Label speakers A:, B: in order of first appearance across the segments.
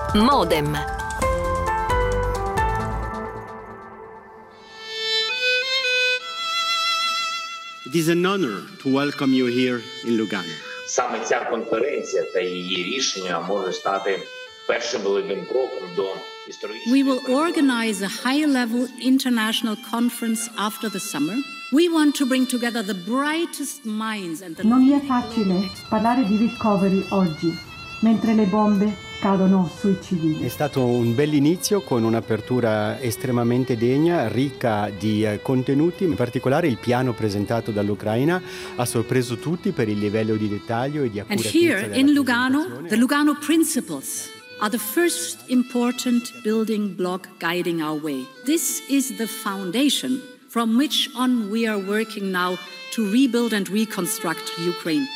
A: Modem.
B: It is an honor to welcome you here in Lugano.
C: Саме ця конференція та її рішення може стати першим великим кроком до історичної.
D: We will organize a high-level international conference after the summer. We want to bring together the brightest minds and the...
E: Non è facile parlare di recovery oggi, mentre le bombe cadono sui civili.
F: È stato un bell'inizio con un'apertura estremamente degna, ricca di contenuti, in particolare il piano presentato dall'Ucraina ha sorpreso tutti per il livello di dettaglio e di accuratezza.
D: And here in Lugano, the Lugano Principles are the first important building block guiding our way. This is the foundation from which on we are working now to rebuild and reconstruct Ukraine.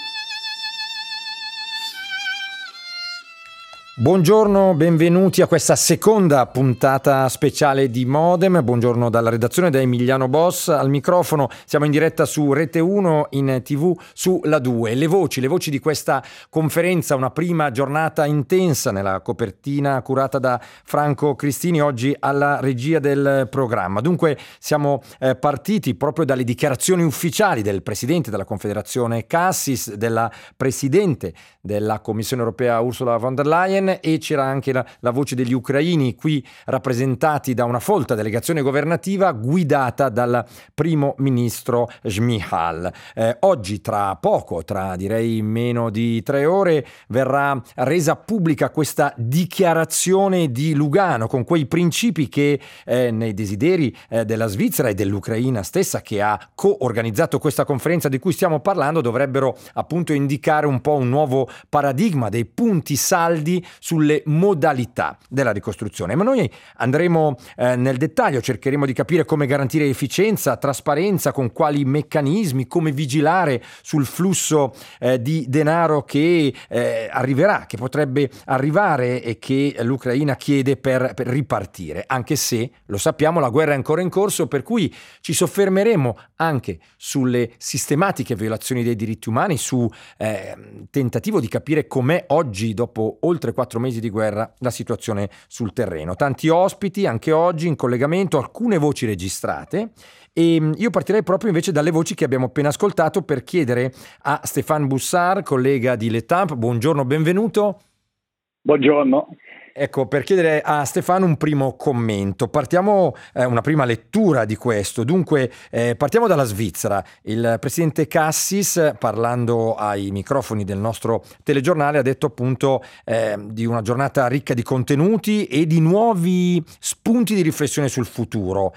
G: Buongiorno, benvenuti a questa seconda puntata speciale di Modem. Buongiorno dalla redazione, da Emiliano Boss al microfono. Siamo in diretta su Rete 1, in TV su La 2. Le voci di questa conferenza, una prima giornata intensa nella copertina curata da Franco Cristini, oggi alla regia del programma. Dunque siamo partiti proprio dalle dichiarazioni ufficiali del presidente della Confederazione Cassis, della presidente della Commissione Europea Ursula von der Leyen, e c'era anche la voce degli ucraini qui rappresentati da una folta delegazione governativa guidata dal primo ministro Šmyhal. Oggi tra poco, tra direi meno di 3 ore, verrà resa pubblica questa dichiarazione di Lugano con quei principi che nei desideri della Svizzera e dell'Ucraina stessa, che ha co-organizzato questa conferenza di cui stiamo parlando, dovrebbero appunto indicare un po' un nuovo paradigma, dei punti saldi sulle modalità della ricostruzione. Ma noi andremo nel dettaglio, cercheremo di capire come garantire efficienza, trasparenza, con quali meccanismi, come vigilare sul flusso di denaro che arriverà, che potrebbe arrivare e che l'Ucraina chiede per ripartire, anche se, lo sappiamo, la guerra è ancora in corso, per cui ci soffermeremo anche sulle sistematiche violazioni dei diritti umani, su tentativo di capire com'è oggi, dopo oltre 4 mesi di guerra, la situazione sul terreno. Tanti ospiti anche oggi in collegamento, alcune voci registrate, e io partirei proprio invece dalle voci che abbiamo appena ascoltato per chiedere a Stéphane Bussard, collega di L'Étape. Buongiorno, benvenuto.
H: Buongiorno.
G: Ecco, per chiedere a Stefano un primo commento, partiamo una prima lettura di questo. Dunque, partiamo dalla Svizzera. Il presidente Cassis, parlando ai microfoni del nostro telegiornale, ha detto appunto di una giornata ricca di contenuti e di nuovi spunti di riflessione sul futuro.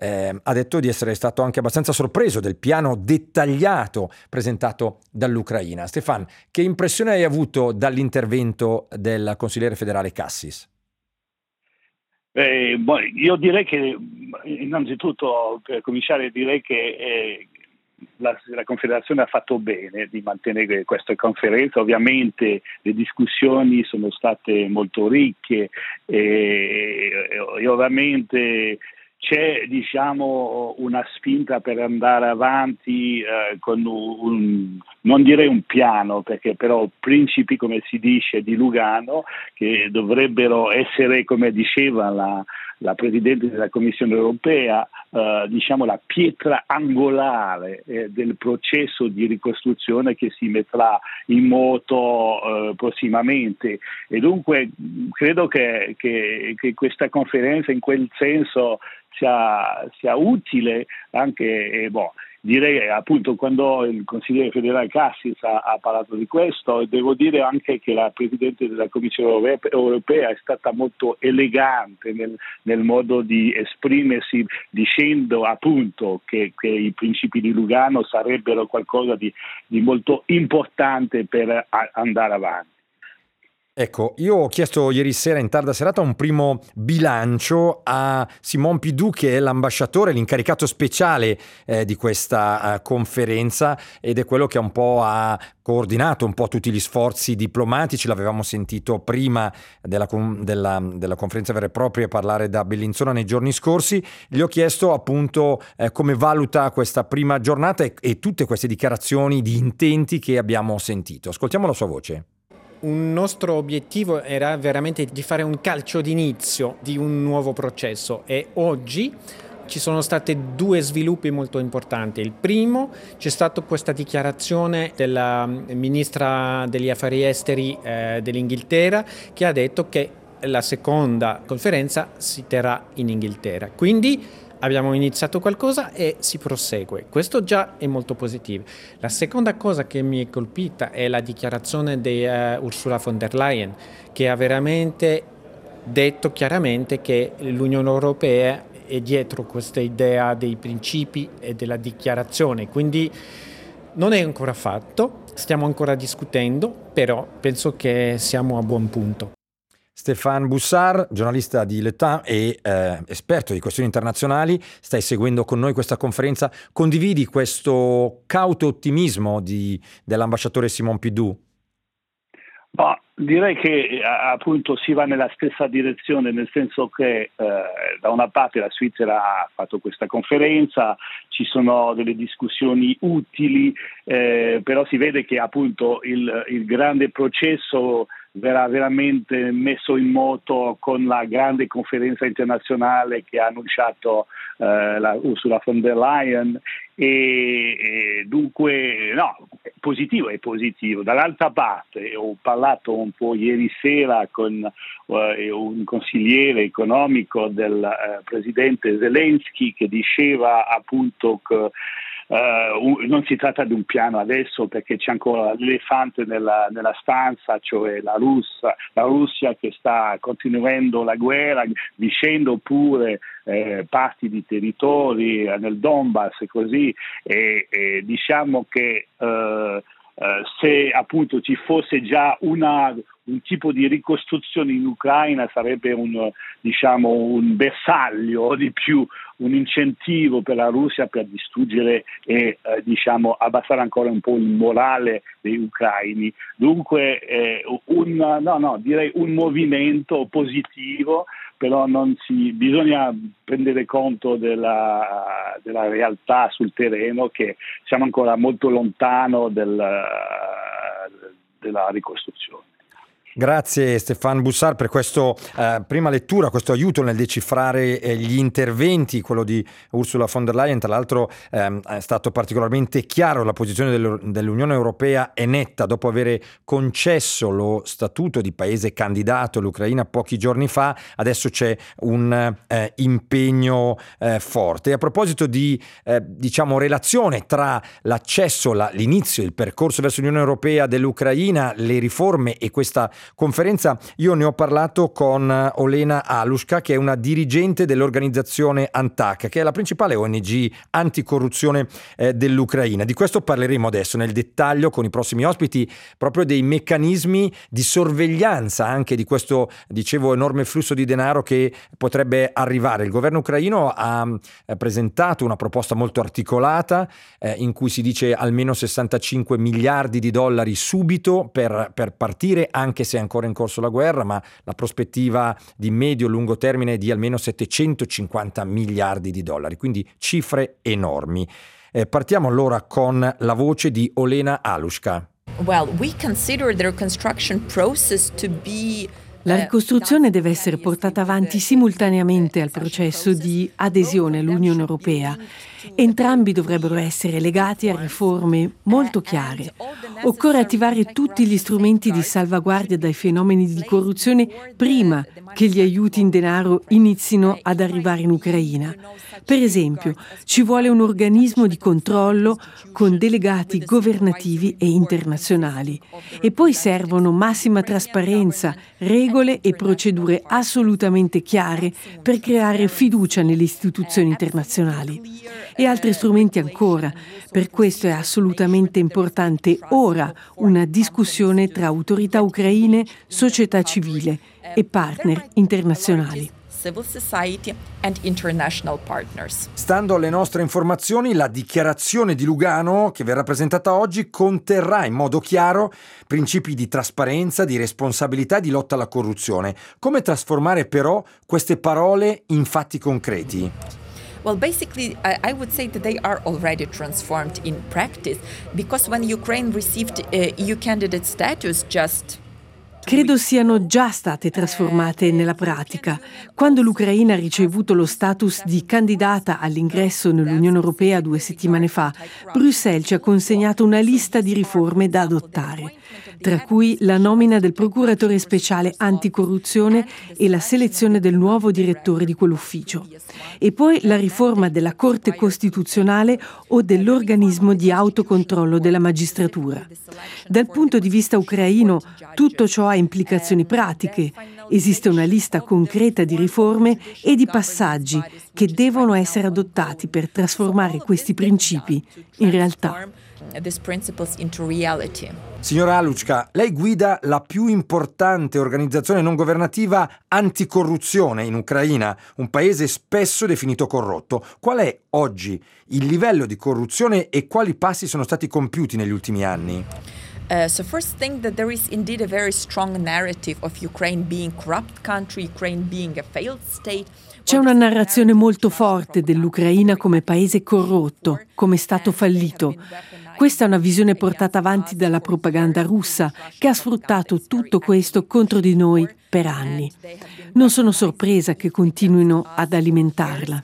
G: Ha detto di essere stato anche abbastanza sorpreso del piano dettagliato presentato dall'Ucraina. Stefan, che impressione hai avuto dall'intervento del consigliere federale Cassis?
H: Io direi che innanzitutto, per cominciare, direi che la Confederazione ha fatto bene di mantenere questa conferenza. Ovviamente le discussioni sono state molto ricche e ovviamente c'è, diciamo, una spinta per andare avanti con non direi un piano, perché però principi, come si dice, di Lugano, che dovrebbero essere, come diceva la Presidente della Commissione Europea, diciamo la pietra angolare del processo di ricostruzione che si metterà in moto prossimamente. E dunque credo che questa conferenza in quel senso sia utile anche, direi appunto, quando il consigliere federale Cassis ha parlato di questo, devo dire anche che la Presidente della Commissione Europea è stata molto elegante nel modo di esprimersi, dicendo appunto che i principi di Lugano sarebbero qualcosa di molto importante per andare avanti.
G: Ecco, io ho chiesto ieri sera in tarda serata un primo bilancio a Simon Pidou, che è l'ambasciatore, l'incaricato speciale di questa conferenza, ed è quello che un po' ha coordinato un po' tutti gli sforzi diplomatici. L'avevamo sentito prima della conferenza vera e propria parlare da Bellinzona nei giorni scorsi. Gli ho chiesto appunto come valuta questa prima giornata e tutte queste dichiarazioni di intenti che abbiamo sentito. Ascoltiamo la sua voce.
A: un nostro obiettivo era veramente di fare un calcio d'inizio di un nuovo processo e oggi ci sono stati 2 sviluppi molto importanti. Il primo, c'è stata questa dichiarazione della ministra degli affari esteri dell'Inghilterra che ha detto che la seconda conferenza si terrà in Inghilterra. Quindi abbiamo iniziato qualcosa e si prosegue. Questo già è molto positivo. La seconda cosa che mi è colpita è la dichiarazione di Ursula von der Leyen, che ha veramente detto chiaramente che l'Unione Europea è dietro questa idea dei principi e della dichiarazione. Quindi non è ancora fatto, stiamo ancora discutendo, però penso che siamo a buon punto.
G: Stéphane Boussard, giornalista di Le Temps e esperto di questioni internazionali, stai seguendo con noi questa conferenza. Condividi questo cauto ottimismo dell'ambasciatore Simon Pidou?
H: Direi che appunto si va nella stessa direzione, nel senso che da una parte la Svizzera ha fatto questa conferenza, ci sono delle discussioni utili, però si vede che appunto il grande processo verrà veramente messo in moto con la grande conferenza internazionale che ha annunciato la Ursula von der Leyen e dunque no, è positivo. Dall'altra parte ho parlato un po' ieri sera con un consigliere economico del presidente Zelensky che diceva appunto che non si tratta di un piano adesso perché c'è ancora l'elefante nella stanza, cioè la Russia che sta continuando la guerra, vincendo pure parti di territori nel Donbass e così, e diciamo che se appunto ci fosse già un tipo di ricostruzione in Ucraina sarebbe un bersaglio di più, un incentivo per la Russia per distruggere e abbassare ancora un po' il morale degli ucraini. Dunque direi un movimento positivo, però bisogna prendere conto della realtà sul terreno, che siamo ancora molto lontano della ricostruzione.
G: Grazie Stéphane Boussard per questo prima lettura, questo aiuto nel decifrare gli interventi. Quello di Ursula von der Leyen, tra l'altro, è stato particolarmente chiaro. La posizione dell'Unione Europea è netta dopo aver concesso lo statuto di paese candidato all'Ucraina pochi giorni fa. Adesso c'è un impegno forte. E a proposito di relazione tra l'accesso, l'inizio, il percorso verso l'Unione Europea dell'Ucraina, le riforme e questa conferenza, io ne ho parlato con Olena Alushka, che è una dirigente dell'organizzazione Antak, che è la principale ONG anticorruzione dell'Ucraina. Di questo parleremo adesso nel dettaglio con i prossimi ospiti, proprio dei meccanismi di sorveglianza anche di questo, enorme flusso di denaro che potrebbe arrivare. Il governo ucraino ha presentato una proposta molto articolata in cui si dice almeno 65 miliardi di dollari subito per partire, anche se è ancora in corso la guerra, ma la prospettiva di medio-lungo termine è di almeno 750 miliardi di dollari, quindi cifre enormi. Partiamo allora con la voce di Olena Alushka.
I: Well, we consider the reconstruction process to be
J: La ricostruzione deve essere portata avanti simultaneamente al processo di adesione all'Unione Europea. Entrambi dovrebbero essere legati a riforme molto chiare. Occorre attivare tutti gli strumenti di salvaguardia dai fenomeni di corruzione prima che gli aiuti in denaro inizino ad arrivare in Ucraina. Per esempio, ci vuole un organismo di controllo con delegati governativi e internazionali. E poi servono massima trasparenza, regole e procedure assolutamente chiare per creare fiducia nelle istituzioni internazionali. E altri strumenti ancora. Per questo è assolutamente importante ora una discussione tra autorità ucraine, società civile e partner internazionali.
I: Civil society and international partners.
G: Stando alle nostre informazioni, la dichiarazione di Lugano che verrà presentata oggi conterrà in modo chiaro principi di trasparenza, di responsabilità e di lotta alla corruzione. Come trasformare però queste parole in fatti concreti?
I: Well, basically, I would say that they are already transformed in practice, because when Ukraine received EU candidate status just
J: credo siano già state trasformate nella pratica. Quando l'Ucraina ha ricevuto lo status di candidata all'ingresso nell'Unione Europea 2 settimane fa, Bruxelles ci ha consegnato una lista di riforme da adottare, tra cui la nomina del procuratore speciale anticorruzione e la selezione del nuovo direttore di quell'ufficio. E poi la riforma della Corte Costituzionale o dell'organismo di autocontrollo della magistratura. Dal punto di vista ucraino, tutto ciò ha implicazioni pratiche. Esiste una lista concreta di riforme e di passaggi che devono essere adottati per trasformare questi principi in realtà.
G: Signora Aluchka, lei guida la più importante organizzazione non governativa anticorruzione in Ucraina, un paese spesso definito corrotto. Qual è oggi il livello di corruzione e quali passi sono stati compiuti negli ultimi anni?
I: So first thing that there is indeed a very strong narrative of Ukraine being corrupt country, Ukraine being a failed state.
J: C'è una narrazione molto forte dell'Ucraina come paese corrotto, come stato fallito. Questa è una visione portata avanti dalla propaganda russa, che ha sfruttato tutto questo contro di noi per anni. Non sono sorpresa che continuino ad alimentarla.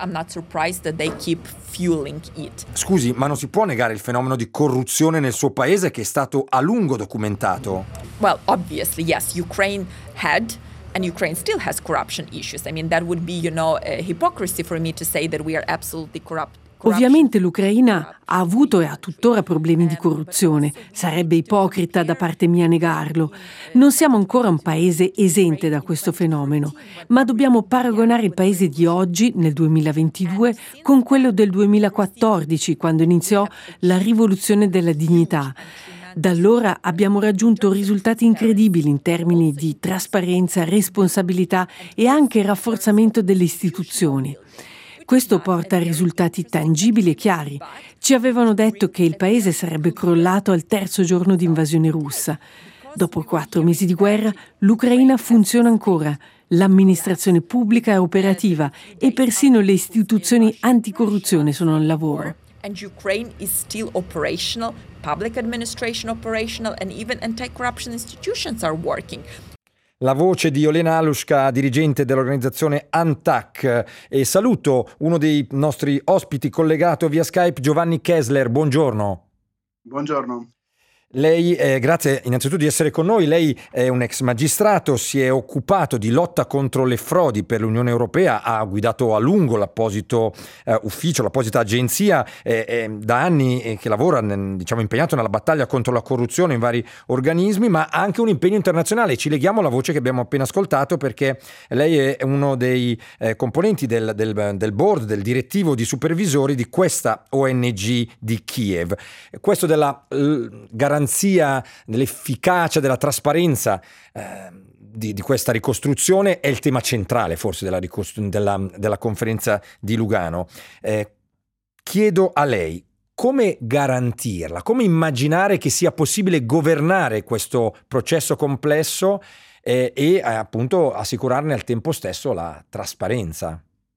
G: Scusi, ma non si può negare il fenomeno di corruzione nel suo paese che è stato a lungo documentato?
I: Well, obviously, yes, Ukraine had and Ukraine still has corruption issues. I mean, that would be, a hypocrisy for me to say that we are absolutely corrupt.
J: Ovviamente l'Ucraina ha avuto e ha tuttora problemi di corruzione. Sarebbe ipocrita da parte mia negarlo. Non siamo ancora un paese esente da questo fenomeno, ma dobbiamo paragonare il paese di oggi, nel 2022, con quello del 2014, quando iniziò la rivoluzione della dignità. Da allora abbiamo raggiunto risultati incredibili in termini di trasparenza, responsabilità e anche rafforzamento delle istituzioni. Questo porta a risultati tangibili e chiari. Ci avevano detto che il paese sarebbe crollato al terzo giorno di invasione russa. Dopo 4 mesi di guerra, l'Ucraina funziona ancora. L'amministrazione pubblica è operativa e persino le istituzioni anticorruzione sono al lavoro.
I: And Ukraine is still operational, public administration operational, and even anti-corruption institutions are working.
G: La voce di Olena Aluchka, dirigente dell'organizzazione ANTAC. E saluto uno dei nostri ospiti collegato via Skype, Giovanni Kessler. Buongiorno.
K: Buongiorno.
G: Lei, grazie innanzitutto di essere con noi. Lei è un ex magistrato, si è occupato di lotta contro le frodi per l'Unione Europea, ha guidato a lungo l'apposito ufficio, l'apposita agenzia, da anni che lavora impegnato nella battaglia contro la corruzione in vari organismi, ma ha anche un impegno internazionale. Ci leghiamo alla voce che abbiamo appena ascoltato perché lei è uno dei componenti del board, del direttivo di supervisori di questa ONG di Kiev. Questo della garanzia dell'efficacia, della trasparenza di questa ricostruzione è il tema centrale forse della conferenza di Lugano. Chiedo a lei come garantirla, come immaginare che sia possibile governare questo processo complesso e appunto assicurarne al tempo stesso la trasparenza.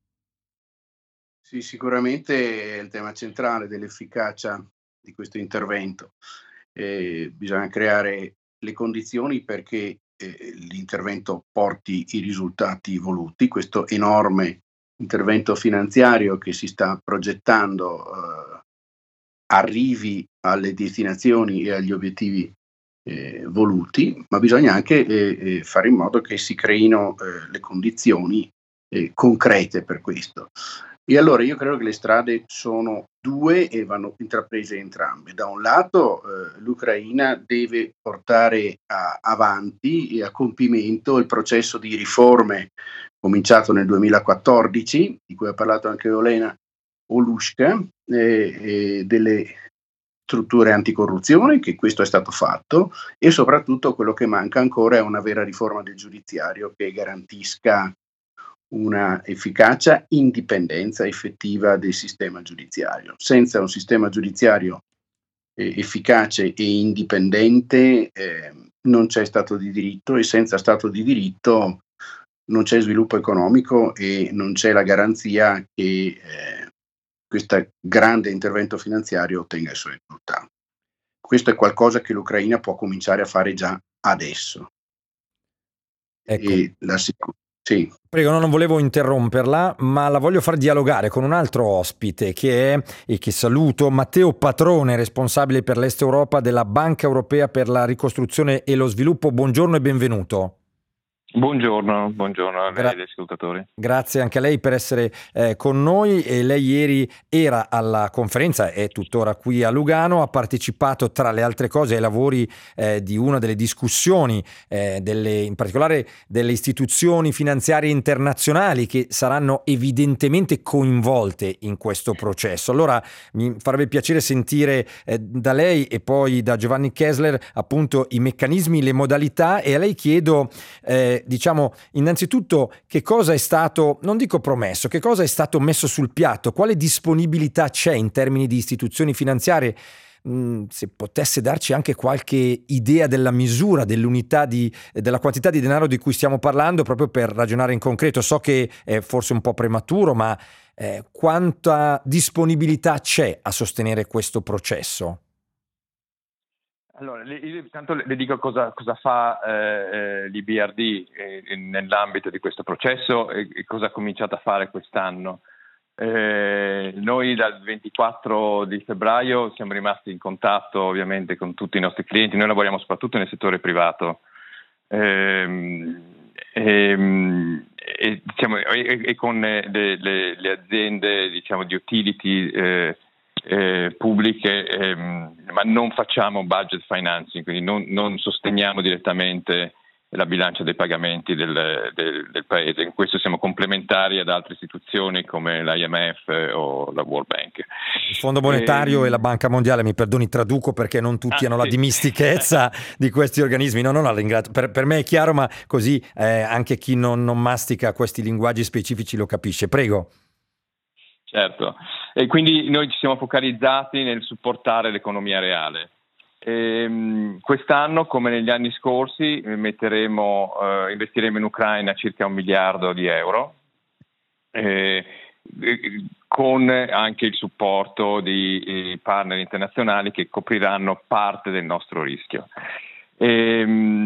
K: Sì, sicuramente è il tema centrale dell'efficacia di questo intervento. Bisogna creare le condizioni perché l'intervento porti i risultati voluti. Questo enorme intervento finanziario che si sta progettando arrivi alle destinazioni e agli obiettivi voluti, ma bisogna anche fare in modo che si creino le condizioni concrete per questo. E allora io credo che le strade sono 2 e vanno intraprese entrambe. Da un lato l'Ucraina deve portare avanti e a compimento il processo di riforme cominciato nel 2014, di cui ha parlato anche Olena Aluchka, delle strutture anticorruzione, che questo è stato fatto, e soprattutto quello che manca ancora è una vera riforma del giudiziario che garantisca una efficacia, indipendenza effettiva del sistema giudiziario. Senza un sistema giudiziario efficace e indipendente non c'è Stato di diritto, e senza Stato di diritto non c'è sviluppo economico e non c'è la garanzia che questo grande intervento finanziario ottenga il suo risultato. Questo è qualcosa che l'Ucraina può cominciare a fare già adesso.
G: Ecco.
K: Sì.
G: Prego, non volevo interromperla, ma la voglio far dialogare con un altro ospite che è, e che saluto, Matteo Patrone, responsabile per l'Est Europa della Banca Europea per la Ricostruzione e lo Sviluppo. Buongiorno e benvenuto.
L: Buongiorno a lei e agli ascoltatori.
G: Grazie anche a lei per essere con noi. E lei ieri era alla conferenza, è tuttora qui a Lugano, ha partecipato tra le altre cose ai lavori di una delle discussioni, in particolare delle istituzioni finanziarie internazionali che saranno evidentemente coinvolte in questo processo. Allora mi farebbe piacere sentire da lei e poi da Giovanni Kessler appunto i meccanismi, le modalità, e a lei chiedo diciamo innanzitutto che cosa è stato, non dico promesso, che cosa è stato messo sul piatto, quale disponibilità c'è in termini di istituzioni finanziarie, se potesse darci anche qualche idea della misura, dell'unità della quantità di denaro di cui stiamo parlando, proprio per ragionare in concreto. So che è forse un po' prematuro, ma quanta disponibilità c'è a sostenere questo processo?
L: Allora, intanto le dico cosa fa l'IBRD nell'ambito di questo processo e cosa ha cominciato a fare quest'anno. Noi dal 24 di febbraio siamo rimasti in contatto ovviamente con tutti i nostri clienti. Noi lavoriamo soprattutto nel settore privato e con le aziende, diciamo, di utility pubbliche, ma non facciamo budget financing, quindi non sosteniamo direttamente la bilancia dei pagamenti del paese. In questo siamo complementari ad altre istituzioni come l'IMF o la World Bank.
G: Il Fondo Monetario e la Banca Mondiale, mi perdoni, traduco perché non tutti hanno la dimistichezza di questi organismi. No, la ringrazio. Per me è chiaro, ma così anche chi non mastica questi linguaggi specifici lo capisce. Prego.
L: Certo, e quindi noi ci siamo focalizzati nel supportare l'economia reale. Quest'anno, come negli anni scorsi, investiremo in Ucraina circa €1 miliardo, con anche il supporto di partner internazionali che copriranno parte del nostro rischio. E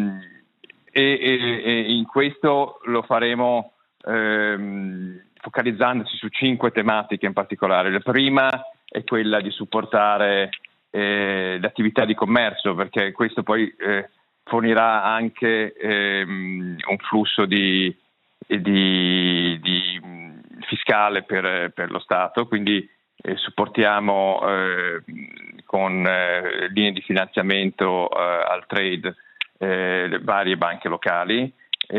L: in questo lo faremo focalizzandoci su 5 tematiche in particolare. La prima è quella di supportare le attività di commercio, perché questo poi fornirà anche un flusso di fiscale per lo Stato, quindi supportiamo con linee di finanziamento al trade le varie banche locali.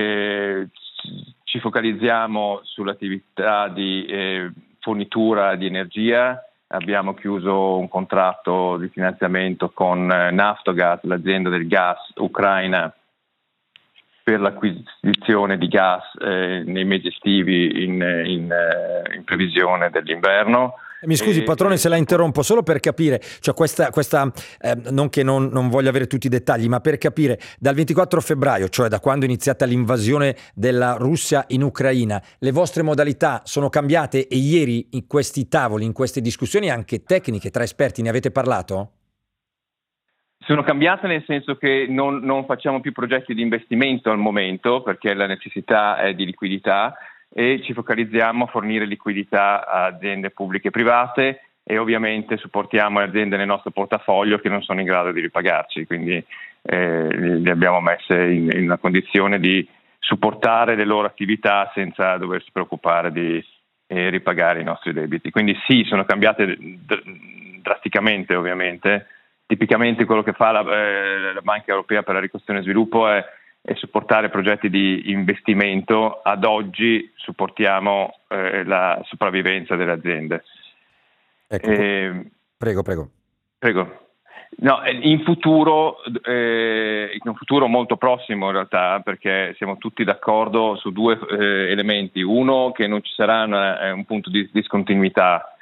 L: Ci focalizziamo sull'attività di fornitura di energia. Abbiamo chiuso un contratto di finanziamento con Naftogaz, l'azienda del gas ucraina, per l'acquisizione di gas nei mesi estivi in previsione dell'inverno.
G: Mi scusi Patrone se la interrompo, solo per capire, cioè questa non che non voglio avere tutti i dettagli, ma per capire, dal 24 febbraio, cioè da quando è iniziata l'invasione della Russia in Ucraina, le vostre modalità sono cambiate e ieri in questi tavoli, in queste discussioni anche tecniche tra esperti ne avete parlato?
L: Sono cambiate nel senso che non facciamo più progetti di investimento al momento perché la necessità è di liquidità, e ci focalizziamo a fornire liquidità a aziende pubbliche e private, e ovviamente supportiamo le aziende nel nostro portafoglio che non sono in grado di ripagarci, quindi le abbiamo messe in una condizione di supportare le loro attività senza doversi preoccupare di ripagare i nostri debiti. Quindi sì, sono cambiate drasticamente ovviamente. Tipicamente quello che fa la Banca Europea per la Ricostruzione e Sviluppo è supportare progetti di investimento. Ad oggi supportiamo la sopravvivenza delle aziende.
G: Ecco, prego.
L: No, in un futuro molto prossimo in realtà, perché siamo tutti d'accordo su 2 elementi. Uno, che non ci sarà un punto di discontinuità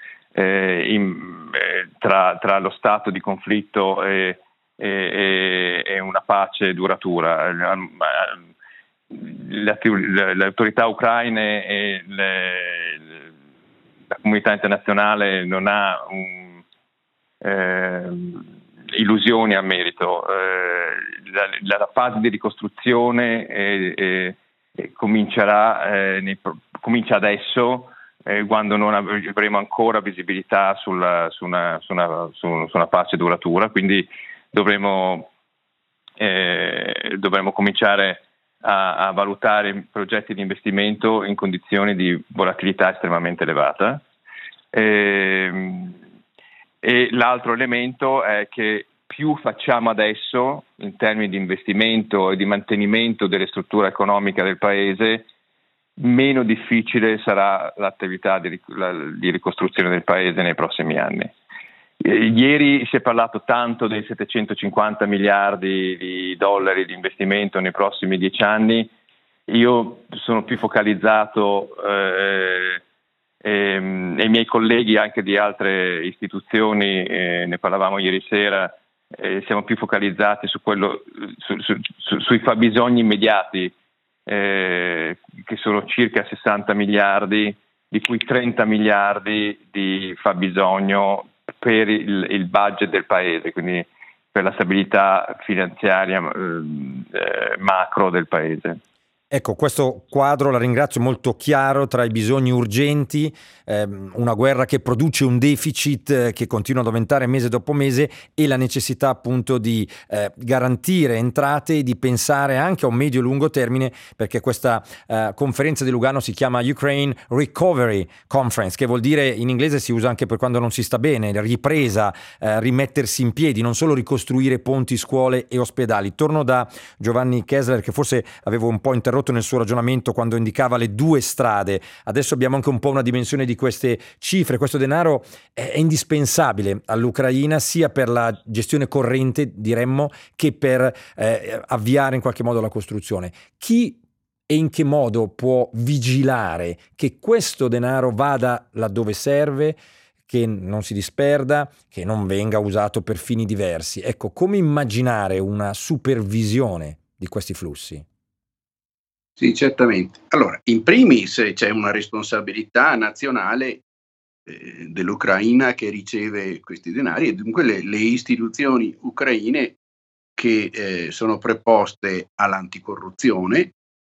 L: tra lo stato di conflitto e una pace duratura. Le autorità ucraine e la comunità internazionale non ha illusioni a merito. La fase di ricostruzione comincia adesso, quando non avremo ancora visibilità su una pace duratura, quindi dovremo cominciare a valutare progetti di investimento in condizioni di volatilità estremamente elevata. E l'altro elemento è che più facciamo adesso in termini di investimento e di mantenimento delle strutture economiche del paese, meno difficile sarà l'attività di ricostruzione del paese nei prossimi anni. Ieri si è parlato tanto dei 750 miliardi di dollari di investimento nei prossimi 10 anni. Io sono più focalizzato e i miei colleghi anche di altre istituzioni, ne parlavamo ieri sera, siamo più focalizzati su quello, sui fabbisogni immediati, che sono circa 60 miliardi, di cui 30 miliardi di fabbisogno per il budget del paese, quindi per la stabilità finanziaria macro del paese.
G: Ecco, questo quadro, la ringrazio, molto chiaro tra i bisogni urgenti, una guerra che produce un deficit che continua ad aumentare mese dopo mese e la necessità appunto di garantire entrate e di pensare anche a un medio-lungo termine, perché questa conferenza di Lugano si chiama Ukraine Recovery Conference, che vuol dire, in inglese si usa anche per quando non si sta bene, ripresa, rimettersi in piedi, non solo ricostruire ponti, scuole e ospedali. Torno da Giovanni Kessler, che forse avevo un po' interrotto nel suo ragionamento quando indicava le due strade. Adesso abbiamo anche un po' una dimensione di queste cifre. Questo denaro è indispensabile all'Ucraina sia per la gestione corrente, diremmo, che per avviare in qualche modo la costruzione. Chi e in che modo può vigilare che questo denaro vada laddove serve, che non si disperda, che non venga usato per fini diversi? Ecco, come immaginare una supervisione di questi flussi?
K: Sì, certamente. Allora, in primis c'è una responsabilità nazionale dell'Ucraina che riceve questi denari, e dunque le istituzioni ucraine che sono preposte all'anticorruzione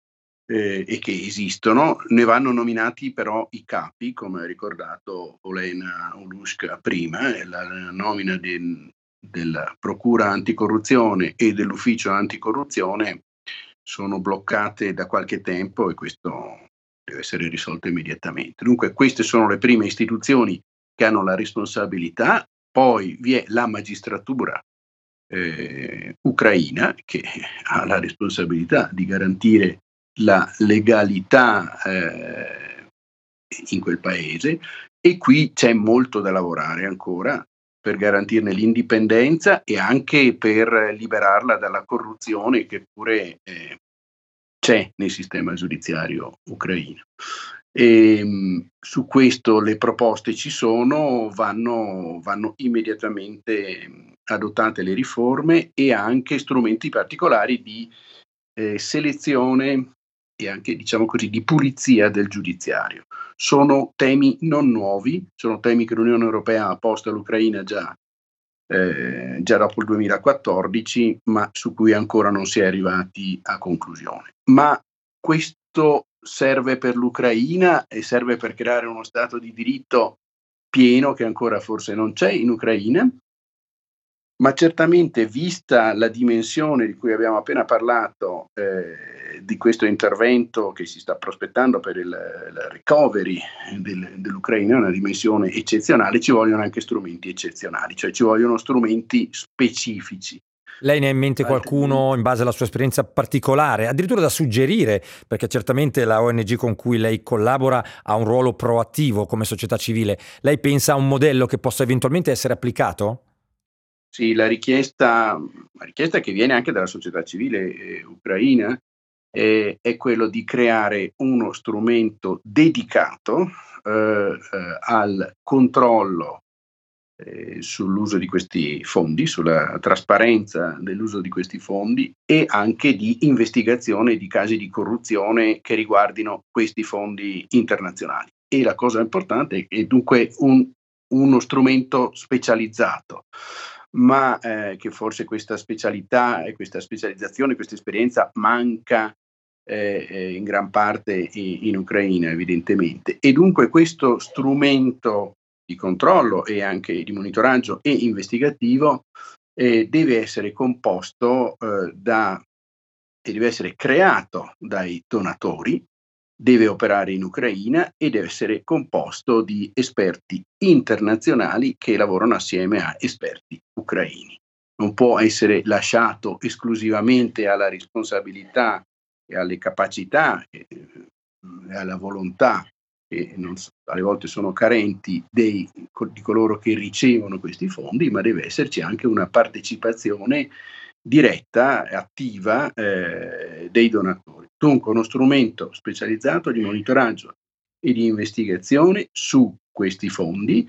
K: e che esistono. Ne vanno nominati però i capi, come ha ricordato Olena Olushka prima, la nomina della Procura Anticorruzione e dell'Ufficio Anticorruzione sono bloccate da qualche tempo, e questo deve essere risolto immediatamente. Dunque queste sono le prime istituzioni che hanno la responsabilità. Poi vi è la magistratura ucraina, che ha la responsabilità di garantire la legalità in quel paese, e qui c'è molto da lavorare ancora per garantirne l'indipendenza e anche per liberarla dalla corruzione che pure c'è nel sistema giudiziario ucraino. Su questo le proposte ci sono, vanno immediatamente adottate le riforme e anche strumenti particolari di selezione e anche, diciamo così, di pulizia del giudiziario. Sono temi non nuovi, sono temi che l'Unione Europea ha posto all'Ucraina già dopo il 2014, ma su cui ancora non si è arrivati a conclusione. Ma questo serve per l'Ucraina e serve per creare uno Stato di diritto pieno, che ancora forse non c'è in Ucraina, ma certamente, vista la dimensione di cui abbiamo appena parlato, di questo intervento che si sta prospettando per la recovery dell'Ucraina, una dimensione eccezionale, ci vogliono anche strumenti eccezionali, cioè ci vogliono strumenti specifici.
G: Lei ne ha in mente qualcuno, in base alla sua esperienza particolare, addirittura da suggerire, perché certamente la ONG con cui lei collabora ha un ruolo proattivo come società civile. Lei pensa a un modello che possa eventualmente essere applicato?
K: Sì, la richiesta che viene anche dalla società civile ucraina è quello di creare uno strumento dedicato al controllo sull'uso di questi fondi, sulla trasparenza dell'uso di questi fondi e anche di investigazione di casi di corruzione che riguardino questi fondi internazionali. E la cosa importante è dunque uno strumento specializzato, ma che forse questa specialità e questa specializzazione, questa esperienza manca in gran parte in Ucraina, evidentemente. E dunque questo strumento di controllo e anche di monitoraggio e investigativo deve essere composto e deve essere creato dai donatori, deve operare in Ucraina e deve essere composto di esperti internazionali che lavorano assieme a esperti ucraini. Non può essere lasciato esclusivamente alla responsabilità e alle capacità e alla volontà, che alle volte sono carenti, di coloro che ricevono questi fondi, ma deve esserci anche una partecipazione diretta, attiva dei donatori. Dunque uno strumento specializzato di monitoraggio e di investigazione su questi fondi,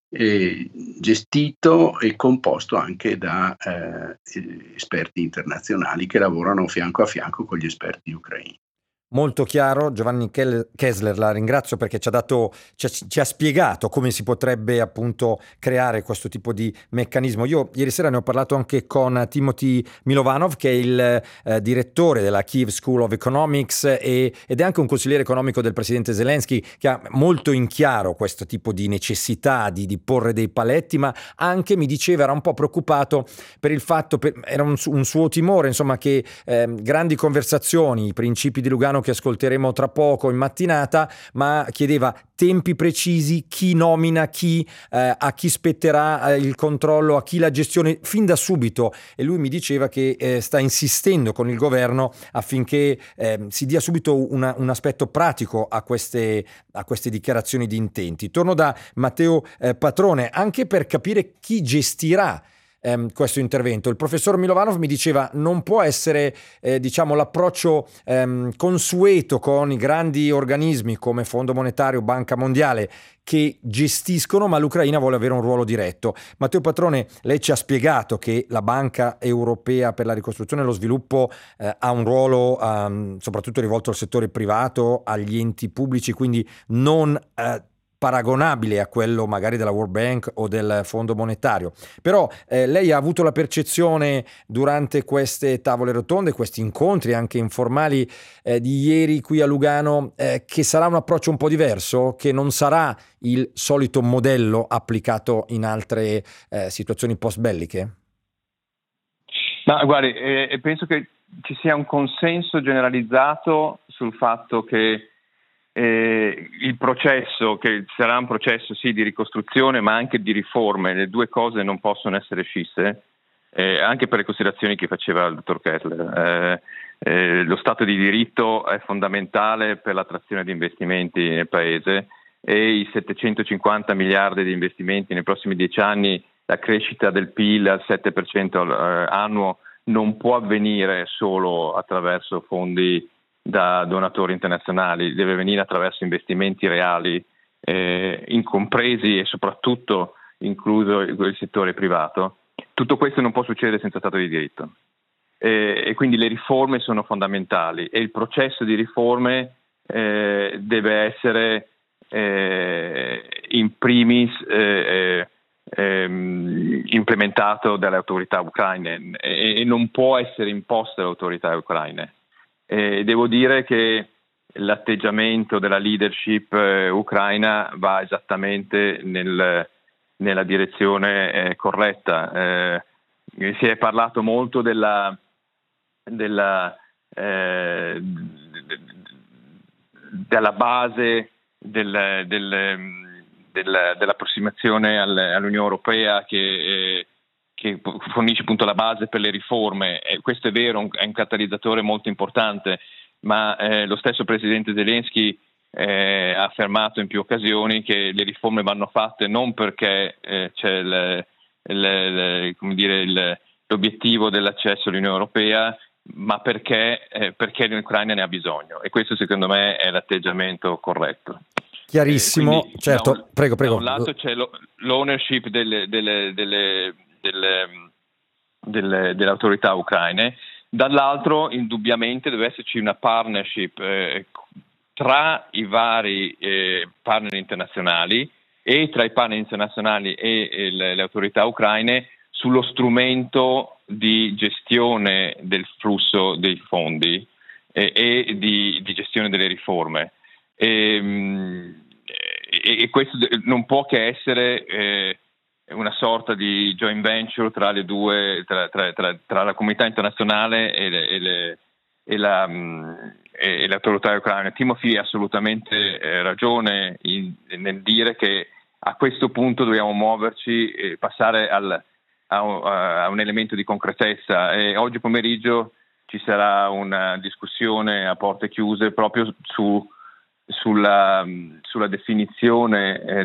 K: gestito e composto anche da esperti internazionali che lavorano fianco a fianco con gli esperti ucraini.
G: Molto chiaro, Giovanni Kessler, la ringrazio perché ci ha spiegato come si potrebbe appunto creare questo tipo di meccanismo. Io ieri sera ne ho parlato anche con Timothy Milovanov, che è il direttore della Kyiv School of Economics ed è anche un consigliere economico del presidente Zelensky, che ha molto in chiaro questo tipo di necessità di porre dei paletti, ma anche mi diceva era un po' preoccupato per il fatto, era un suo timore, insomma, che grandi conversazioni, i principi di Lugano che ascolteremo tra poco in mattinata, ma chiedeva tempi precisi, chi nomina chi, a chi spetterà il controllo, a chi la gestione fin da subito, e lui mi diceva che sta insistendo con il governo affinché si dia subito un aspetto pratico a queste dichiarazioni di intenti. Torno da Matteo Patrone anche per capire chi gestirà questo intervento. Il professor Milovanov mi diceva non può essere l'approccio consueto con i grandi organismi come Fondo Monetario, Banca Mondiale, che gestiscono, ma l'Ucraina vuole avere un ruolo diretto. Matteo Patrone, lei ci ha spiegato che la Banca Europea per la Ricostruzione e lo Sviluppo ha un ruolo soprattutto rivolto al settore privato, agli enti pubblici, quindi non paragonabile a quello magari della World Bank o del Fondo Monetario. Però lei ha avuto la percezione durante queste tavole rotonde, questi incontri anche informali di ieri qui a Lugano, che sarà un approccio un po' diverso, che non sarà il solito modello applicato in altre situazioni post-belliche?
L: Ma guardi, penso che ci sia un consenso generalizzato sul fatto che il processo, che sarà un processo sì di ricostruzione ma anche di riforme, le due cose non possono essere scisse, anche per le considerazioni che faceva il dottor Kessler. Lo Stato di diritto è fondamentale per l'attrazione di investimenti nel Paese e i 750 miliardi di investimenti nei prossimi 10 anni, la crescita del PIL al 7% annuo non può avvenire solo attraverso fondi da donatori internazionali, deve venire attraverso investimenti reali, incompresi e soprattutto incluso il settore privato. Tutto questo non può succedere senza Stato di diritto e quindi le riforme sono fondamentali e il processo di riforme deve essere in primis implementato dalle autorità ucraine e non può essere imposto dalle autorità ucraine. Devo dire che l'atteggiamento della leadership ucraina va esattamente nella direzione corretta. Si è parlato molto della base dell'approssimazione all'Unione Europea che fornisce appunto la base per le riforme. Questo è vero, è un catalizzatore molto importante, ma lo stesso presidente Zelensky ha affermato in più occasioni che le riforme vanno fatte non perché c'è l'obiettivo dell'accesso all'Unione Europea, ma perché l'Ucraina ne ha bisogno, e questo secondo me è l'atteggiamento corretto.
G: Chiarissimo, quindi, certo, prego.
L: Da un lato c'è l'ownership delle autorità ucraine, dall'altro indubbiamente deve esserci una partnership tra i vari partner internazionali e tra i partner internazionali e le autorità ucraine sullo strumento di gestione del flusso dei fondi. e di gestione delle riforme. E questo non può che essere una sorta di joint venture tra le due, tra la comunità internazionale e l'autorità ucraina. Timothy ha assolutamente ragione nel dire che a questo punto dobbiamo muoverci e passare a un elemento di concretezza. E oggi pomeriggio ci sarà una discussione a porte chiuse proprio sulla definizione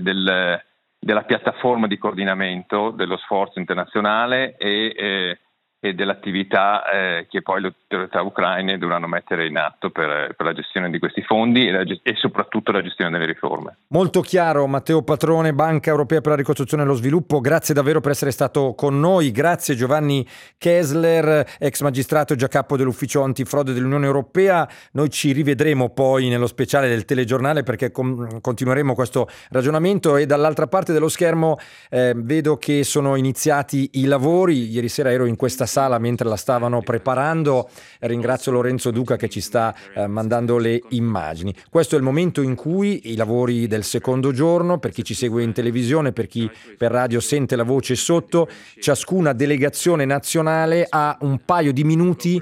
L: della piattaforma di coordinamento dello sforzo internazionale e dell'attività che poi le autorità ucraine dovranno mettere in atto per la gestione di questi fondi e soprattutto la gestione delle riforme.
G: Molto chiaro. Matteo Patrone, Banca Europea per la Ricostruzione e lo Sviluppo, grazie davvero per essere stato con noi. Grazie Giovanni Kessler, ex magistrato e già capo dell'ufficio antifrode dell'Unione Europea. Noi ci rivedremo poi nello speciale del telegiornale perché continueremo questo ragionamento. E dall'altra parte dello schermo vedo che sono iniziati i lavori. Ieri sera ero in questa sala mentre la stavano preparando. Ringrazio Lorenzo Duca che ci sta mandando le immagini. Questo è il momento in cui i lavori del secondo giorno, per chi ci segue in televisione, per chi per radio sente la voce sotto, ciascuna delegazione nazionale ha un paio di minuti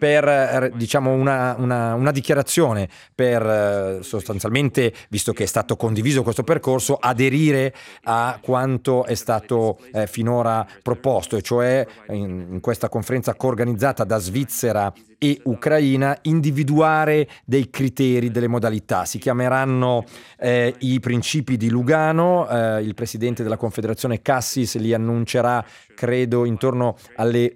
G: per diciamo una dichiarazione per sostanzialmente, visto che è stato condiviso questo percorso, aderire a quanto è stato finora proposto, e cioè in questa conferenza coorganizzata da Svizzera e Ucraina, individuare dei criteri, delle modalità. Si chiameranno i principi di Lugano. Il presidente della Confederazione Cassis li annuncerà credo intorno alle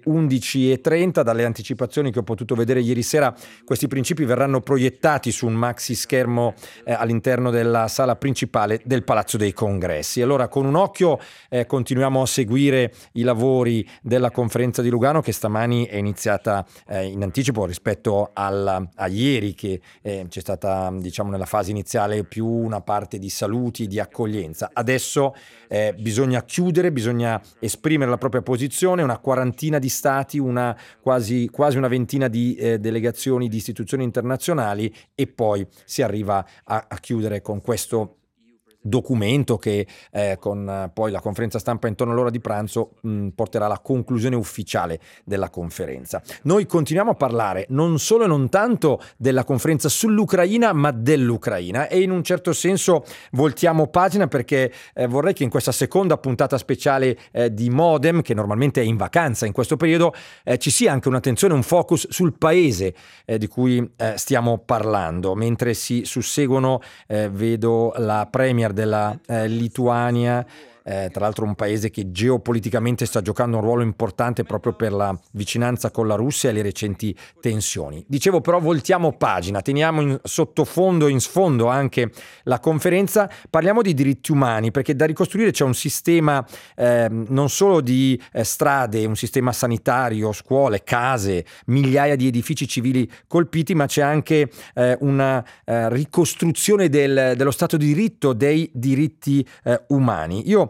G: 11:30. Dalle anticipazioni che ho potuto vedere ieri sera, questi principi verranno proiettati su un maxi schermo all'interno della sala principale del Palazzo dei Congressi. Allora, con un occhio continuiamo a seguire i lavori della conferenza di Lugano, che stamani è iniziata in anticipo rispetto a ieri, che c'è stata, diciamo, nella fase iniziale più una parte di saluti, di accoglienza. Adesso bisogna chiudere, bisogna esprimere la propria posizione. Una quarantina di stati, quasi una ventina di delegazioni di istituzioni internazionali, e poi si arriva a chiudere con questo documento che con poi la conferenza stampa intorno all'ora di pranzo porterà alla conclusione ufficiale della conferenza. Noi continuiamo a parlare non solo e non tanto della conferenza sull'Ucraina, ma dell'Ucraina, e in un certo senso voltiamo pagina, perché vorrei che in questa seconda puntata speciale di Modem, che normalmente è in vacanza in questo periodo, ci sia anche un'attenzione, un focus sul paese di cui stiamo parlando. Mentre si susseguono, vedo la premier della Lituania, tra l'altro un paese che geopoliticamente sta giocando un ruolo importante proprio per la vicinanza con la Russia e le recenti tensioni. Dicevo, però, voltiamo pagina, teniamo in sottofondo, in sfondo anche la conferenza, parliamo di diritti umani, perché da ricostruire c'è un sistema non solo di strade, un sistema sanitario, scuole, case, migliaia di edifici civili colpiti, ma c'è anche una ricostruzione dello Stato di diritto, dei diritti umani. Io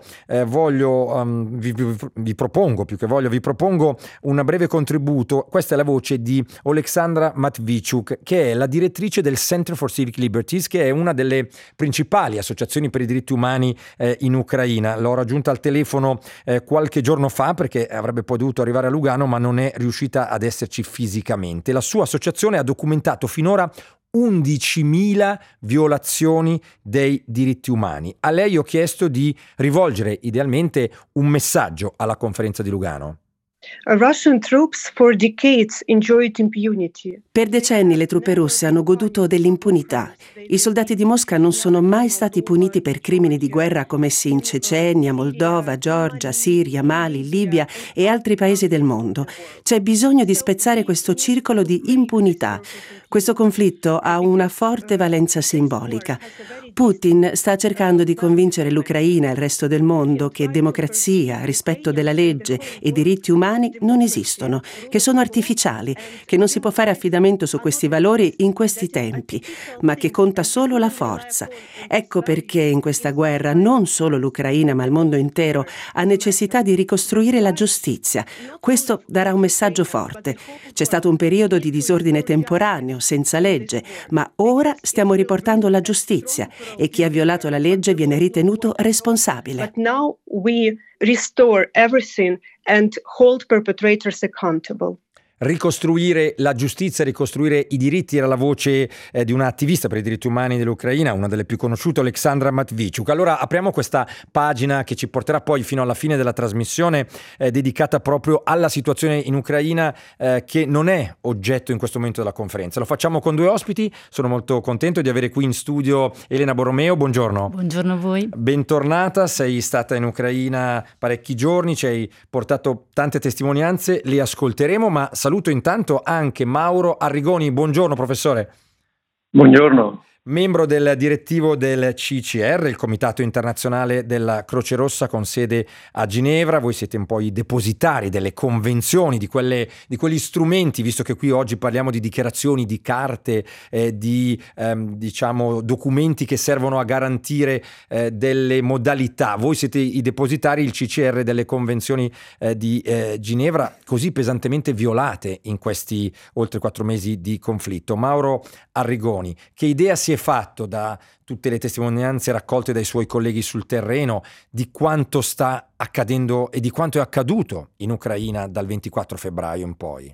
G: vi propongo un breve contributo. Questa è la voce di Oleksandra Matvichuk, che è la direttrice del Center for Civic Liberties, che è una delle principali associazioni per i diritti umani in Ucraina. L'ho raggiunta al telefono qualche giorno fa, perché avrebbe poi dovuto arrivare a Lugano, ma non è riuscita ad esserci fisicamente. La sua associazione ha documentato finora 11.000 violazioni dei diritti umani. A lei ho chiesto di rivolgere idealmente un messaggio alla conferenza di Lugano.
M: Russian troops for decades enjoyed impunity.
N: Per decenni le truppe russe hanno goduto dell'impunità. I soldati di Mosca non sono mai stati puniti per crimini di guerra commessi in Cecenia, Moldova, Georgia, Siria, Mali, Libia e altri paesi del mondo. C'è bisogno di spezzare questo circolo di impunità. Questo conflitto ha una forte valenza simbolica. Putin sta cercando di convincere l'Ucraina e il resto del mondo che democrazia, rispetto della legge e diritti umani non esistono, che sono artificiali, che non si può fare affidamento su questi valori in questi tempi, ma che conta solo la forza. Ecco perché in questa guerra non solo l'Ucraina, ma il mondo intero ha necessità di ricostruire la giustizia. Questo darà un messaggio forte. C'è stato un periodo di disordine temporaneo, senza legge, ma ora stiamo riportando la giustizia e chi ha violato la legge viene ritenuto responsabile.
M: But now we restore everything and hold perpetrators accountable.
G: Ricostruire la giustizia, ricostruire i diritti era la voce di un'attivista per i diritti umani dell'Ucraina, una delle più conosciute, Oleksandra Matviichuk. Allora apriamo questa pagina che ci porterà poi fino alla fine della trasmissione, dedicata proprio alla situazione in Ucraina, che non è oggetto in questo momento della conferenza. Lo facciamo con due ospiti, sono molto contento di avere qui in studio Elena Borromeo, buongiorno.
O: Buongiorno a voi.
G: Bentornata, sei stata in Ucraina parecchi giorni, ci hai portato tante testimonianze, le ascolteremo, ma saluto intanto anche Mauro Arrigoni. Buongiorno professore.
P: Buongiorno.
G: Membro del direttivo del CICR, il Comitato Internazionale della Croce Rossa con sede a Ginevra. Voi siete un po' i depositari delle convenzioni, di quegli strumenti, visto che qui oggi parliamo di dichiarazioni, di carte, di documenti che servono a garantire delle modalità. Voi siete i depositari, il CICR, delle convenzioni di Ginevra, così pesantemente violate in questi oltre 4 mesi di conflitto. Mauro Arrigoni, che idea si è fatto da tutte le testimonianze raccolte dai suoi colleghi sul terreno di quanto sta accadendo e di quanto è accaduto in Ucraina dal 24 febbraio in poi?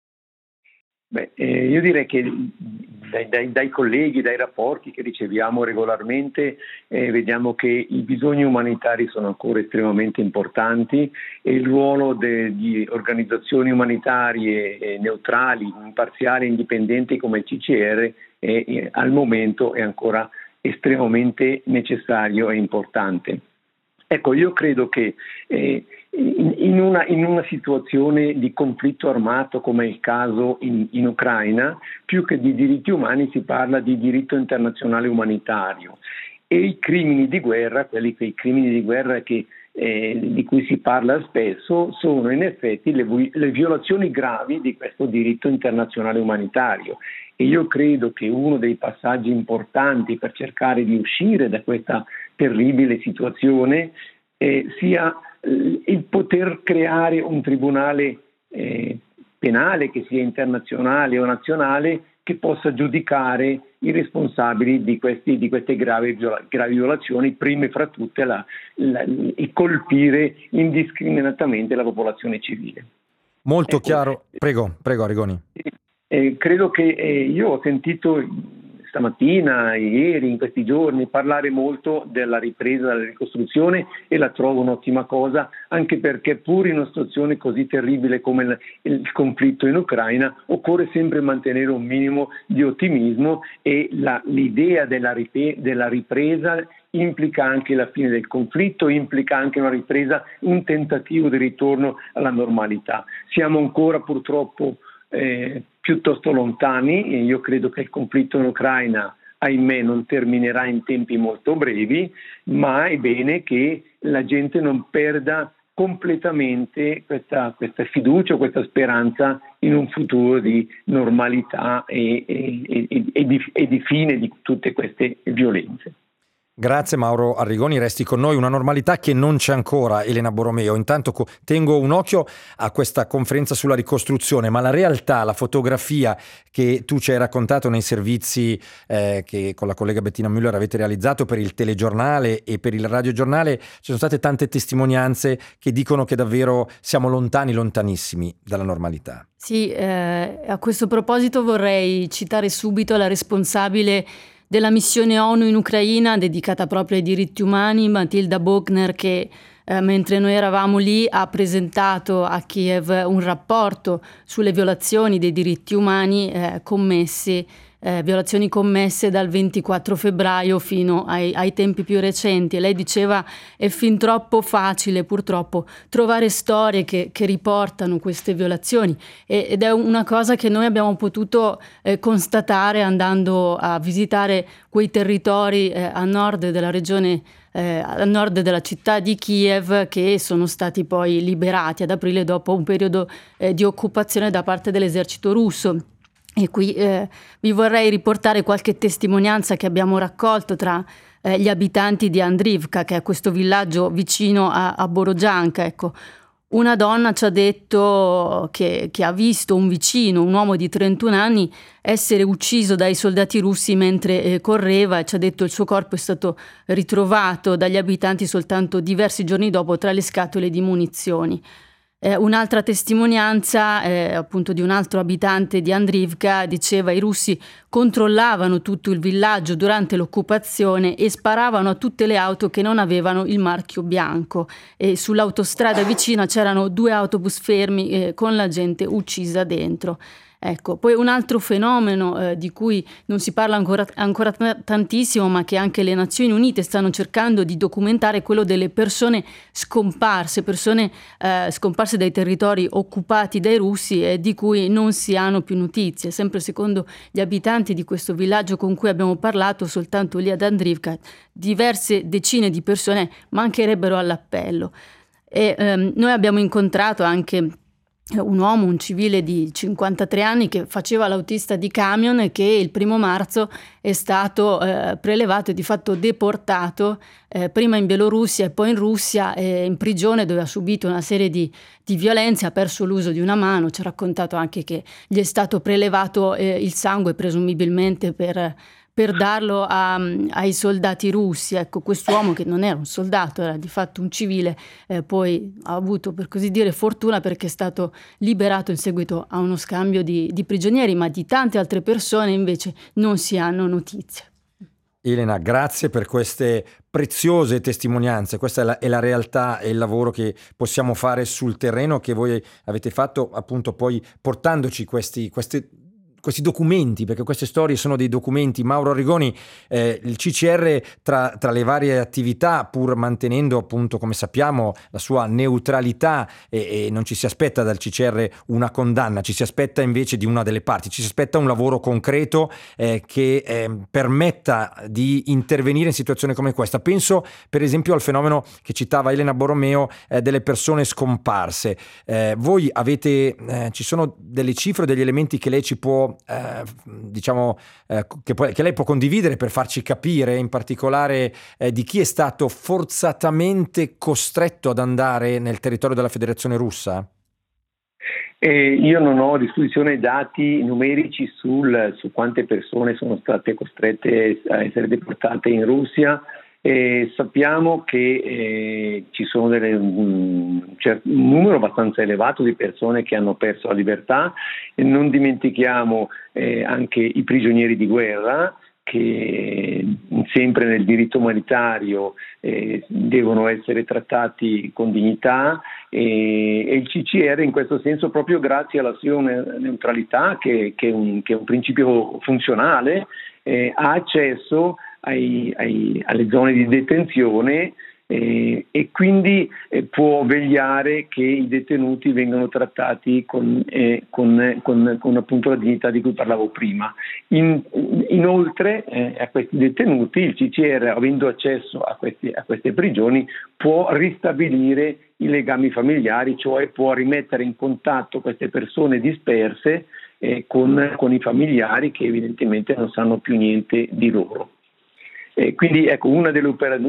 P: Io direi che dai colleghi, dai rapporti che riceviamo regolarmente, vediamo che i bisogni umanitari sono ancora estremamente importanti e il ruolo di organizzazioni umanitarie neutrali, imparziali e indipendenti come il CICR al momento è ancora estremamente necessario e importante. Ecco, io credo che in una situazione di conflitto armato come è il caso in Ucraina, più che di diritti umani si parla di diritto internazionale umanitario e i crimini di guerra, quei crimini di guerra di cui si parla spesso, sono in effetti le violazioni gravi di questo diritto internazionale umanitario. E io credo che uno dei passaggi importanti per cercare di uscire da questa terribile situazione sia il poter creare un tribunale penale, che sia internazionale o nazionale, che possa giudicare i responsabili di queste gravi violazioni, prime fra tutte il colpire indiscriminatamente la popolazione civile.
G: Molto chiaro. Prego Arrigoni.
P: Credo che io ho sentito stamattina, ieri, in questi giorni, parlare molto della ripresa, della ricostruzione, e la trovo un'ottima cosa, anche perché pur in una situazione così terribile come il conflitto in Ucraina occorre sempre mantenere un minimo di ottimismo e l'idea della ripresa implica anche la fine del conflitto, implica anche una ripresa, un tentativo di ritorno alla normalità. Siamo ancora purtroppo piuttosto lontani e io credo che il conflitto in Ucraina, ahimè, non terminerà in tempi molto brevi, ma è bene che la gente non perda completamente questa fiducia, questa speranza in un futuro di normalità e di fine di tutte queste violenze.
G: Grazie Mauro Arrigoni, resti con noi. Una normalità che non c'è ancora, Elena Borromeo. Intanto tengo un occhio a questa conferenza sulla ricostruzione, ma la realtà, la fotografia che tu ci hai raccontato nei servizi che con la collega Bettina Müller avete realizzato per il telegiornale e per il radiogiornale, ci sono state tante testimonianze che dicono che davvero siamo lontanissimi dalla normalità.
O: Sì, a questo proposito vorrei citare subito la responsabile della missione ONU in Ucraina dedicata proprio ai diritti umani, Matilda Bogner, che mentre noi eravamo lì ha presentato a Kiev un rapporto sulle violazioni dei diritti umani violazioni commesse dal 24 febbraio fino ai tempi più recenti. E lei diceva è fin troppo facile purtroppo trovare storie che riportano queste violazioni ed è una cosa che noi abbiamo potuto constatare andando a visitare quei territori a nord della regione, a nord della città di Kiev, che sono stati poi liberati ad aprile dopo un periodo di occupazione da parte dell'esercito russo. E qui vi vorrei riportare qualche testimonianza che abbiamo raccolto tra gli abitanti di Andrivka, che è questo villaggio vicino a Borodjanka. Ecco, Una donna ci ha detto che ha visto un vicino, un uomo di 31 anni, essere ucciso dai soldati russi mentre correva, e ci ha detto il suo corpo è stato ritrovato dagli abitanti soltanto diversi giorni dopo tra le scatole di munizioni. Un'altra testimonianza appunto di un altro abitante di Andrivka diceva: i russi controllavano tutto il villaggio durante l'occupazione e sparavano a tutte le auto che non avevano il marchio bianco, e sull'autostrada vicina c'erano 2 autobus fermi con la gente uccisa dentro. Ecco, poi un altro fenomeno di cui non si parla ancora tantissimo, ma che anche le Nazioni Unite stanno cercando di documentare, è quello delle persone scomparse dai territori occupati dai russi e di cui non si hanno più notizie. Sempre secondo gli abitanti di questo villaggio con cui abbiamo parlato, soltanto lì ad Andrivka, diverse decine di persone mancherebbero all'appello. E noi abbiamo incontrato anche un uomo, un civile di 53 anni che faceva l'autista di camion e che il 1° marzo è stato prelevato e di fatto deportato prima in Bielorussia e poi in Russia, in prigione, dove ha subito una serie di violenze, ha perso l'uso di una mano. Ci ha raccontato anche che gli è stato prelevato il sangue presumibilmente per darlo ai soldati russi. Ecco, quest'uomo, che non era un soldato, era di fatto un civile, poi ha avuto, per così dire, fortuna, perché è stato liberato in seguito a uno scambio di prigionieri, ma di tante altre persone invece non si hanno notizie.
G: Elena, grazie per queste preziose testimonianze. Questa è la realtà e il lavoro che possiamo fare sul terreno, che voi avete fatto appunto poi portandoci questi documenti, perché queste storie sono dei documenti. Mauro Arrigoni, il CCR tra le varie attività, pur mantenendo appunto, come sappiamo, la sua neutralità, e non ci si aspetta dal CCR una condanna, ci si aspetta invece di una delle parti, ci si aspetta un lavoro concreto che permetta di intervenire in situazioni come questa. Penso per esempio al fenomeno che citava Elena Borromeo delle persone scomparse. Voi avete, ci sono delle cifre, degli elementi che lei ci può che lei può condividere per farci capire in particolare di chi è stato forzatamente costretto ad andare nel territorio della Federazione Russa?
P: Io non ho a disposizione dati numerici su quante persone sono state costrette a essere deportate in Russia. Sappiamo che ci sono un numero abbastanza elevato di persone che hanno perso la libertà, e non dimentichiamo anche i prigionieri di guerra, che sempre nel diritto umanitario devono essere trattati con dignità, e il CCR in questo senso, proprio grazie alla sua neutralità, che è un principio funzionale, ha accesso alle zone di detenzione e quindi può vegliare che i detenuti vengano trattati con appunto la dignità di cui parlavo prima. Inoltre a questi detenuti il CCR, avendo accesso a queste prigioni, può ristabilire i legami familiari, cioè può rimettere in contatto queste persone disperse con i familiari, che evidentemente non sanno più niente di loro. Quindi ecco, una delle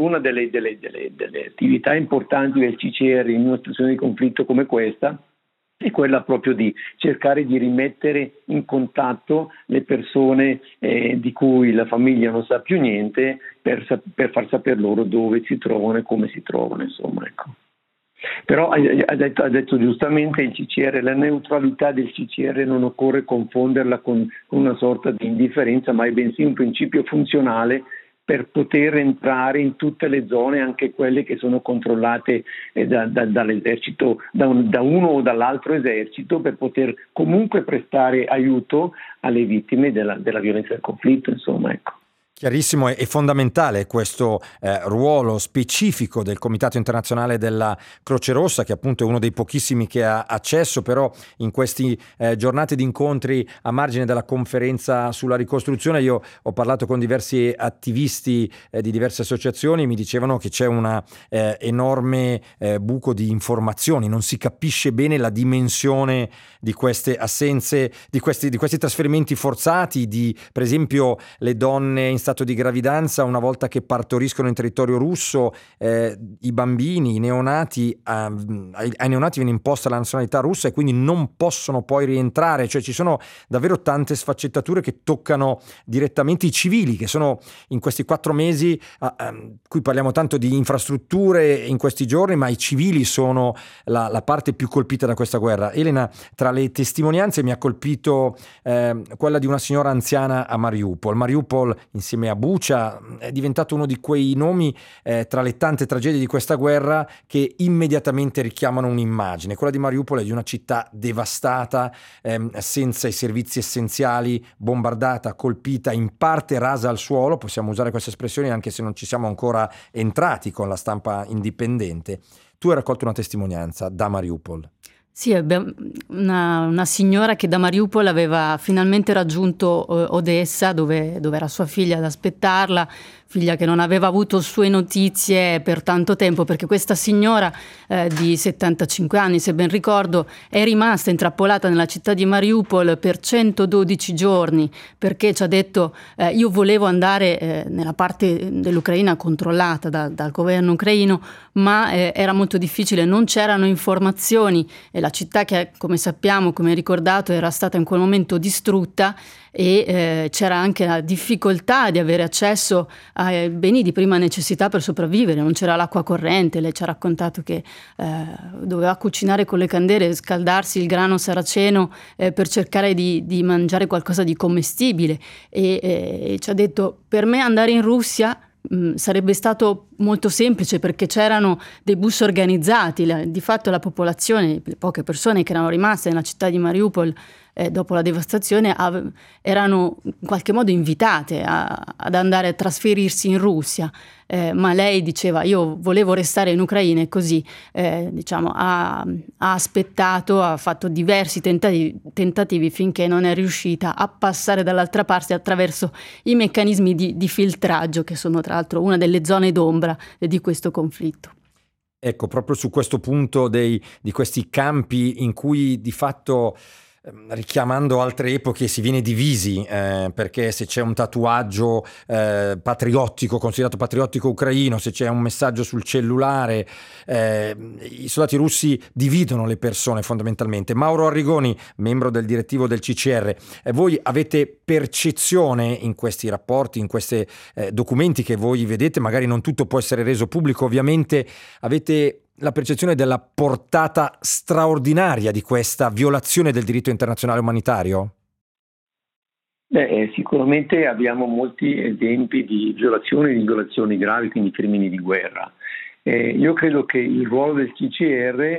P: attività importanti del CCR in una situazione di conflitto come questa è quella proprio di cercare di rimettere in contatto le persone di cui la famiglia non sa più niente, per far sapere loro dove si trovano e come si trovano, insomma, ecco. Però ha detto giustamente il CCR, la neutralità del CCR non occorre confonderla con una sorta di indifferenza, ma è bensì un principio funzionale per poter entrare in tutte le zone, anche quelle che sono controllate dall'esercito, da uno o dall'altro esercito, per poter comunque prestare aiuto alle vittime della violenza del conflitto, insomma, ecco.
G: Chiarissimo, è fondamentale questo ruolo specifico del Comitato Internazionale della Croce Rossa, che appunto è uno dei pochissimi che ha accesso, però in queste giornate di incontri a margine della conferenza sulla ricostruzione io ho parlato con diversi attivisti di diverse associazioni, mi dicevano che c'è un enorme buco di informazioni, non si capisce bene la dimensione di queste assenze, di questi trasferimenti forzati, per esempio le donne in stato di gravidanza, una volta che partoriscono in territorio russo, i bambini, i neonati, ai neonati viene imposta la nazionalità russa e quindi non possono poi rientrare, cioè ci sono davvero tante sfaccettature che toccano direttamente i civili, che sono in questi 4 mesi, qui parliamo tanto di infrastrutture in questi giorni, ma i civili sono la parte più colpita da questa guerra. Elena, tra le testimonianze mi ha colpito quella di una signora anziana a Mariupol. Mariupol, insieme a Bucha, è diventato uno di quei nomi tra le tante tragedie di questa guerra che immediatamente richiamano un'immagine. Quella di Mariupol è di una città devastata, senza i servizi essenziali, bombardata, colpita, in parte rasa al suolo, possiamo usare queste espressioni anche se non ci siamo ancora entrati con la stampa indipendente. Tu hai raccolto una testimonianza da Mariupol.
O: Sì, una signora che da Mariupol aveva finalmente raggiunto Odessa, dove era sua figlia ad aspettarla, figlia che non aveva avuto sue notizie per tanto tempo, perché questa signora di 75 anni, se ben ricordo, è rimasta intrappolata nella città di Mariupol per 112 giorni, perché ci ha detto io volevo andare nella parte dell'Ucraina controllata dal governo ucraino, ma era molto difficile, non c'erano informazioni e la città, che come sappiamo, come ricordato, era stata in quel momento distrutta, e c'era anche la difficoltà di avere accesso ai beni di prima necessità per sopravvivere, non c'era l'acqua corrente. Lei ci ha raccontato che doveva cucinare con le candele, scaldarsi il grano saraceno per cercare di mangiare qualcosa di commestibile, e ci ha detto: per me andare in Russia sarebbe stato molto semplice, perché c'erano dei bus organizzati. Di fatto la popolazione, le poche persone che erano rimaste nella città di Mariupol dopo la devastazione, erano in qualche modo invitate ad andare a trasferirsi in Russia, ma lei diceva: io volevo restare in Ucraina, e così ha aspettato, ha fatto diversi tentativi finché non è riuscita a passare dall'altra parte attraverso i meccanismi di filtraggio, che sono tra l'altro una delle zone d'ombra di questo conflitto.
G: Ecco, proprio su questo punto di questi campi in cui di fatto, richiamando altre epoche, si viene divisi, perché se c'è un tatuaggio patriottico, considerato patriottico ucraino, se c'è un messaggio sul cellulare, i soldati russi dividono le persone fondamentalmente. Mauro Arrigoni, membro del direttivo del CCR, voi avete percezione in questi rapporti, in questi documenti che voi vedete, magari non tutto può essere reso pubblico ovviamente, avete la percezione della portata straordinaria di questa violazione del diritto internazionale umanitario?
P: Sicuramente abbiamo molti esempi di violazioni gravi, quindi crimini di guerra. Io credo che il ruolo del CCR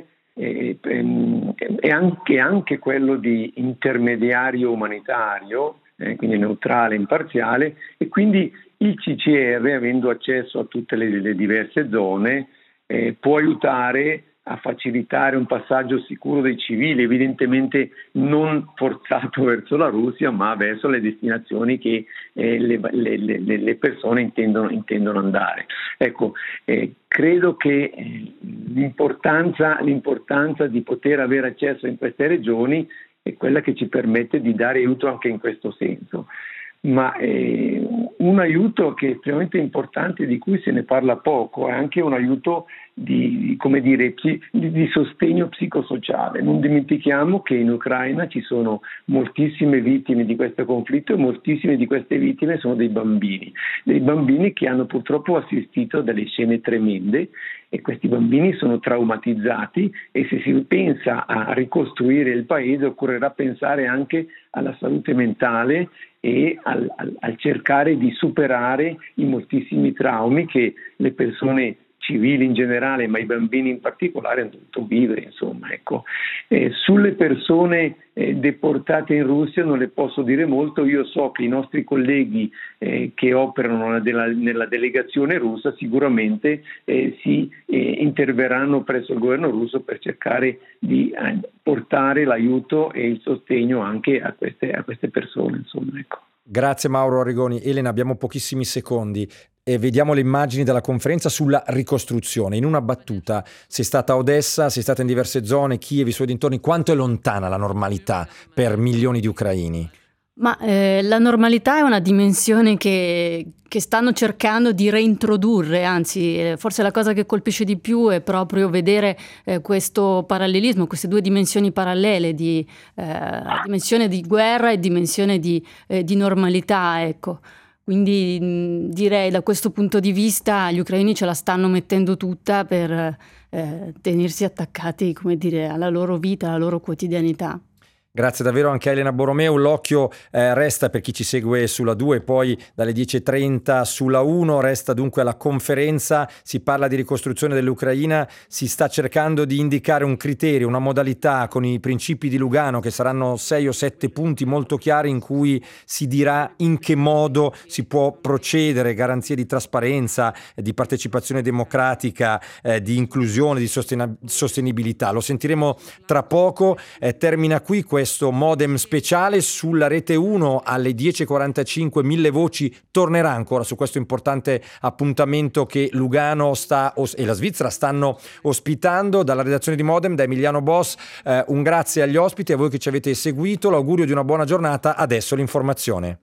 P: è anche quello di intermediario umanitario, quindi neutrale, imparziale, e quindi il CCR, avendo accesso a tutte le diverse zone, può aiutare a facilitare un passaggio sicuro dei civili, evidentemente non forzato verso la Russia, ma verso le destinazioni che le persone intendono andare. Ecco, credo che l'importanza di poter avere accesso in queste regioni è quella che ci permette di dare aiuto anche in questo senso. Ma un aiuto che è estremamente importante, di cui se ne parla poco, è anche un aiuto di sostegno psicosociale. Non dimentichiamo che in Ucraina ci sono moltissime vittime di questo conflitto, e moltissime di queste vittime sono dei bambini che hanno purtroppo assistito a delle scene tremende, e questi bambini sono traumatizzati, e se si pensa a ricostruire il paese occorrerà pensare anche alla salute mentale e al cercare di superare i moltissimi traumi che le persone civili in generale, ma i bambini in particolare, hanno dovuto vivere, insomma, ecco. Sulle persone deportate in Russia non le posso dire molto. Io so che i nostri colleghi che operano nella delegazione russa sicuramente si interverranno presso il governo russo per cercare di portare l'aiuto e il sostegno anche a queste persone, insomma, ecco.
G: Grazie Mauro Arrigoni. Elena, abbiamo pochissimi secondi e vediamo le immagini della conferenza sulla ricostruzione. In una battuta, sei stata a Odessa, sei stata in diverse zone, Kiev, i suoi dintorni. Quanto è lontana la normalità per milioni di ucraini?
O: Ma la normalità è una dimensione che stanno cercando di reintrodurre, anzi forse la cosa che colpisce di più è proprio vedere questo parallelismo, queste due dimensioni parallele, di dimensione di guerra e dimensione di normalità, ecco. Quindi direi da questo punto di vista gli ucraini ce la stanno mettendo tutta per tenersi attaccati, come dire, alla loro vita, alla loro quotidianità.
G: Grazie davvero anche a Elena Borromeo. L'occhio resta, per chi ci segue sulla 2, poi dalle 10.30 sulla 1, resta dunque alla conferenza. Si parla di ricostruzione dell'Ucraina, si sta cercando di indicare un criterio, una modalità con i principi di Lugano, che saranno 6 o 7 punti molto chiari in cui si dirà in che modo si può procedere, garanzie di trasparenza, di partecipazione democratica, di inclusione, di sostenibilità. Lo sentiremo tra poco. Termina qui questo Modem speciale sulla Rete 1 alle 10.45. 1000 voci tornerà ancora su questo importante appuntamento che Lugano e la Svizzera stanno ospitando. Dalla redazione di Modem, da Emiliano Boss, un grazie agli ospiti, a voi che ci avete seguito, l'augurio di una buona giornata. Adesso l'informazione.